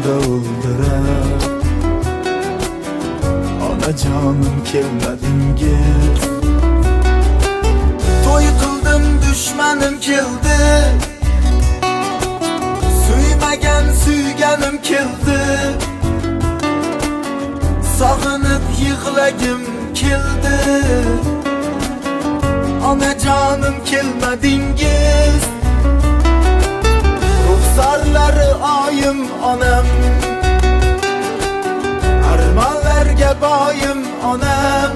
ko'zimda o'ldirar. Onajonim kelmadingiz. To'y qildim, dushmanim keldi. Suymagan suyganim keldi. Sog'inib yig'lagim keldi. Onajonim kelmadingiz. Ruxsarlari oyim onam, armonlarga boyim onam.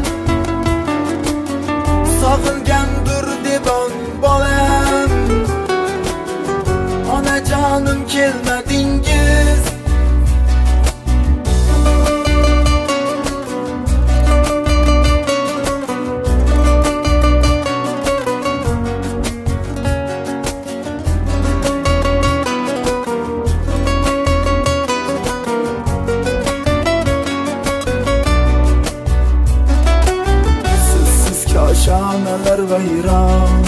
Sog'ingandir debon bolam. Onajonim kelmadingiz. Koshonalar vayron,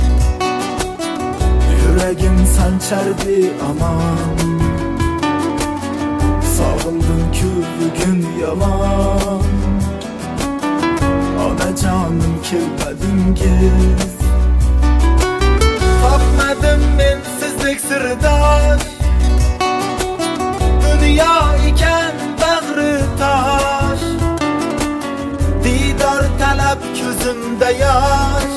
yuragim sanchardi amon. Sog'indim-ku bugun yomon. Onajonim kelmadingiz. Topmadim men sizdek sirdosh. Dunyo ekan bag'ri tosh. Didor talab ko'zimda yosh.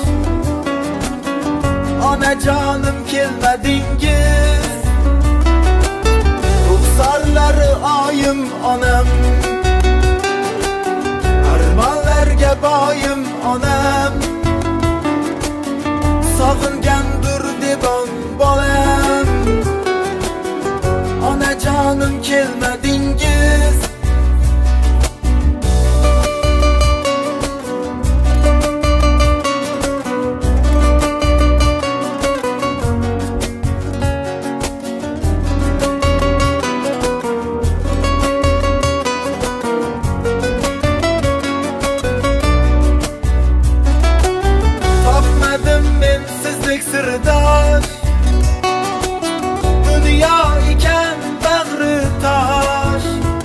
Onajonim kelmadingiz. Ruxsarlari oyim onam, armonlarga boyim onam. Sog'ingandir debon bolam. Onajonim kelmadingiz. Sirdosh, dunyo ekan bag'ri tosh.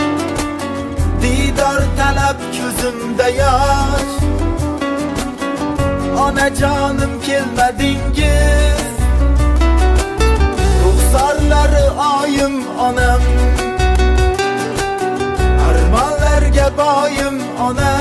Didor talab ko'zimda yosh. Onajonim kelmadingiz. Ruxsarlari oyim onam, armonlarga boyim onam.